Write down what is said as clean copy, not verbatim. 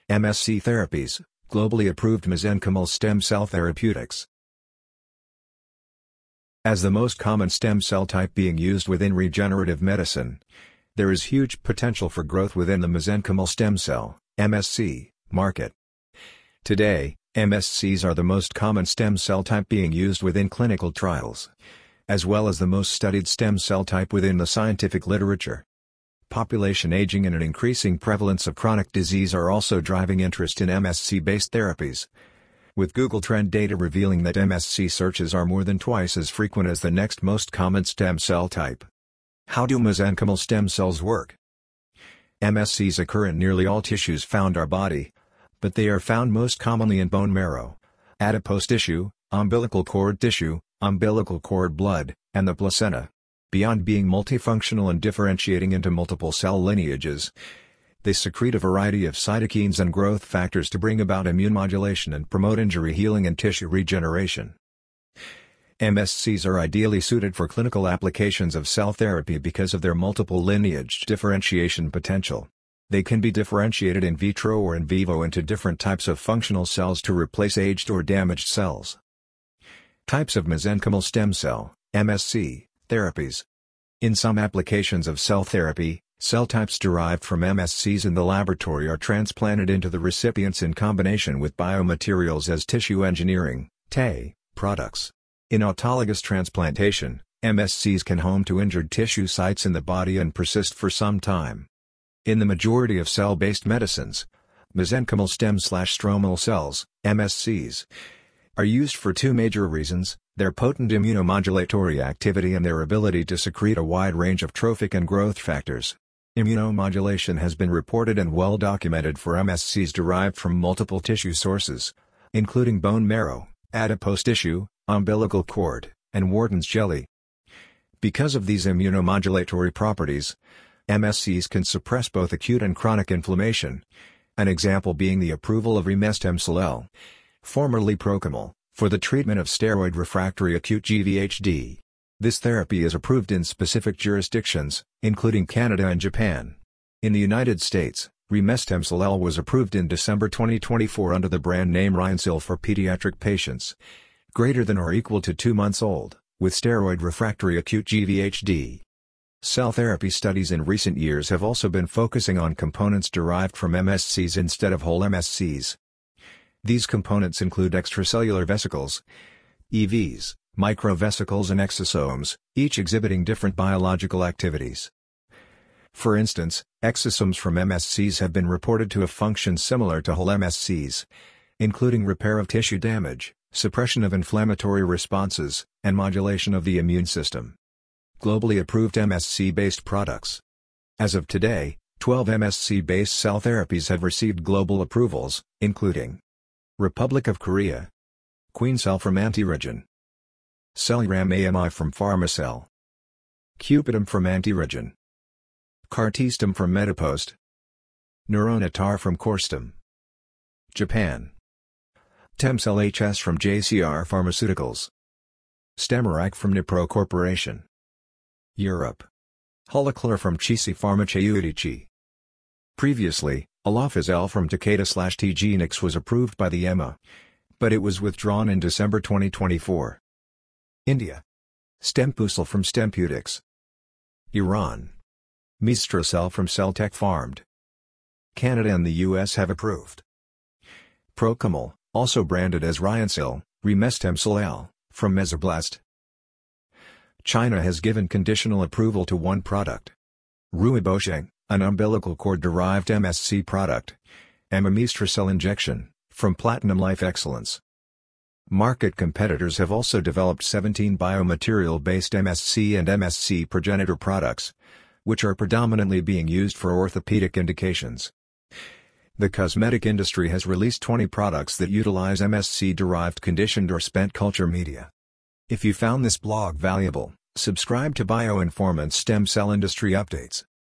MSC Therapies, globally approved mesenchymal stem cell therapeutics. As the most common stem cell type being used within regenerative medicine, there is huge potential for growth within the mesenchymal stem cell (MSC) market. Today, MSCs are the most common stem cell type being used within clinical trials, as well as the most studied stem cell type within the scientific literature. Population aging and an increasing prevalence of chronic disease are also driving interest in MSC-based therapies, with Google Trend data revealing that MSC searches are more than twice as frequent as the next most common stem cell type. How do mesenchymal stem cells work? MSCs occur in nearly all tissues found our body, but they are found most commonly in bone marrow, adipose tissue, umbilical cord tissue, umbilical cord blood, and the placenta. Beyond being multifunctional and differentiating into multiple cell lineages, they secrete a variety of cytokines and growth factors to bring about immune modulation and promote injury healing and tissue regeneration. MSCs are ideally suited for clinical applications of cell therapy because of their multiple lineage differentiation potential. They can be differentiated in vitro or in vivo into different types of functional cells to replace aged or damaged cells. Types of mesenchymal stem cell (MSC) therapies. In some applications of cell therapy, cell types derived from MSCs in the laboratory are transplanted into the recipients in combination with biomaterials as tissue engineering (TE) products. In autologous transplantation, MSCs can home to injured tissue sites in the body and persist for some time. In the majority of cell-based medicines, mesenchymal stem/stromal cells (MSCs) are used for two major reasons: their potent immunomodulatory activity and their ability to secrete a wide range of trophic and growth factors. Immunomodulation has been reported and well documented for MSCs derived from multiple tissue sources, including bone marrow, adipose tissue, umbilical cord, and Wharton's jelly. Because of these immunomodulatory properties, MSCs can suppress both acute and chronic inflammation, an example being the approval of remestemcel-L, formerly Prochymal, for the treatment of steroid-refractory acute GVHD. This therapy is approved in specific jurisdictions, including Canada and Japan. In the United States, remestemcel-L was approved in December 2024 under the brand name Ryoncil for pediatric patients greater than or equal to 2 months old, with steroid-refractory acute GVHD. Cell therapy studies in recent years have also been focusing on components derived from MSCs instead of whole MSCs. These components include extracellular vesicles, EVs, microvesicles and exosomes, each exhibiting different biological activities. For instance, exosomes from MSCs have been reported to have functions similar to whole MSCs, including repair of tissue damage, suppression of inflammatory responses, and modulation of the immune system. Globally approved MSC-based products. As of today, 12 MSC-based cell therapies have received global approvals, including Republic of Korea, QueenCell from Antiregen, Cellram AMI from Pharmacell, Cupidum from Antiregen, Cartistem from Medipost, Neuronatar from Corstem, Japan, Temcel HS from JCR Pharmaceuticals, Stemarac from Nipro Corporation, Europe, Hulaclor from Chisi Pharmaceutica. Previously, Alofisel from Takeda/TGenix was approved by the EMA, but it was withdrawn in December 2024. India, Stempusel from Stemputics. Iran, Mistrocell from Celltech Pharmed. Canada and the US have approved Prochymal, also branded as Ryoncil, remestemcel-L, from Mesoblast. China has given conditional approval to one product, Ruibosheng, an umbilical cord-derived MSC product, Amimestrocell injection, from Platinum Life Excellence. Market competitors have also developed 17 biomaterial-based MSC and MSC progenitor products, which are predominantly being used for orthopedic indications. The cosmetic industry has released 20 products that utilize MSC-derived conditioned or spent culture media. If you found this blog valuable, subscribe to BioInformant's Stem Cell Industry Updates.